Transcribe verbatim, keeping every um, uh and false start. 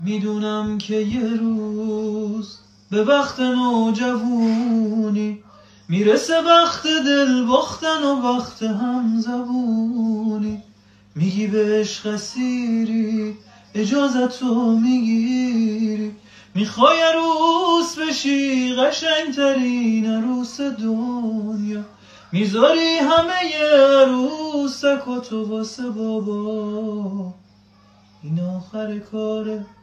میدونم که یه روز به وقت نوجوونی میرسه وقت دل باختن و وقت هم زبونی. میگی به عشق اسیری اجازتو میگیری، میخوای عروس بشی قشنگترین عروس دنیا، میذاری همه عروسکاتو واسه بابا. این آخر کاره